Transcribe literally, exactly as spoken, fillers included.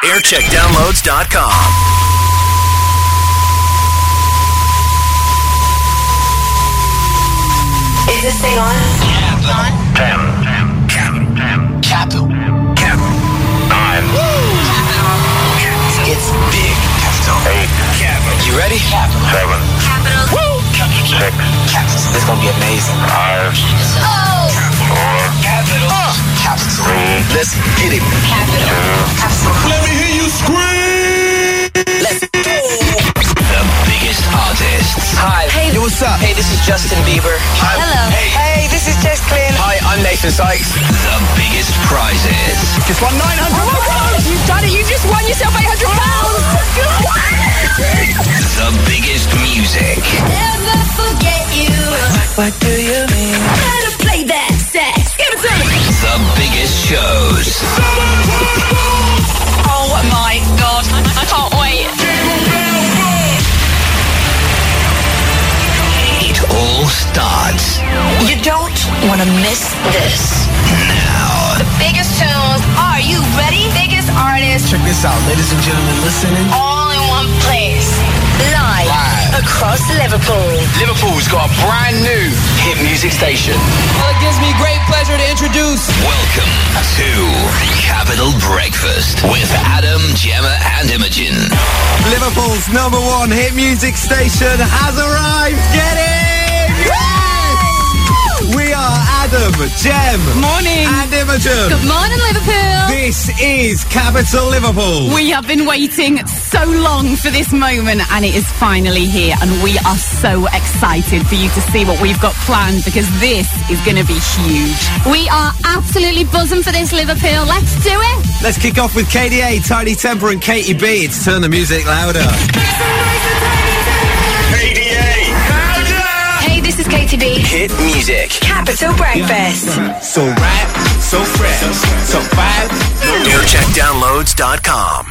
aircheck downloads dot com. Is this thing on? Yeah, on. Ten. Ten. Capital. Ten. Capital. Capital. Nine. Capital. It's big. Capital. Eight. Capital. You ready? Capital. Seven. Capital. Woo! Capital. Six. Capital. This is gonna be amazing. Five. Oh! Four. Capital. Uh. Capital. Three. Let's get it. Capital. Capital. Let me hear you scream. Let's go. The biggest artists. Hi. Hey. Yo, what's up? Hey, this is Justin Bieber. Hi. Hello. Hey. Hey, this is Jess Glynn. Hi, I'm Nathan Sykes. The biggest prizes. Just won nine hundred. Oh my God! You've done it! You just won yourself eight hundred pounds! The biggest music. Never forget you. What do you mean? Better play that sax. Give it to me. The biggest shows. Oh my God! I can't wait. It all starts You don't want to miss this. now. The biggest tunes. Are you ready? Biggest artists. Check this out, ladies and gentlemen, listening. All in one place. Live. Live. Across Liverpool. Liverpool's got a brand new hit music station. Well, it gives me great pleasure to introduce. Welcome to Capital Breakfast with Adam, Gemma, and Imogen. Liverpool's number one hit music station has arrived. Get in! Yes! We are Adam, Gem, Morning. and Imogen. Good morning, Liverpool. This is Capital Liverpool. We have been waiting so long for this moment, and it is finally here. And we are so excited for you to see what we've got planned, because this is going to be huge. We are absolutely buzzing for this, Liverpool. Let's do it. Let's kick off with K D A, Tidy Temper, and Katie B. It's Turn the Music Louder. K D A. Hey, this is Katie B. Hit music. Capital Breakfast. So rap, so fresh, so vibe. aircheck downloads dot com.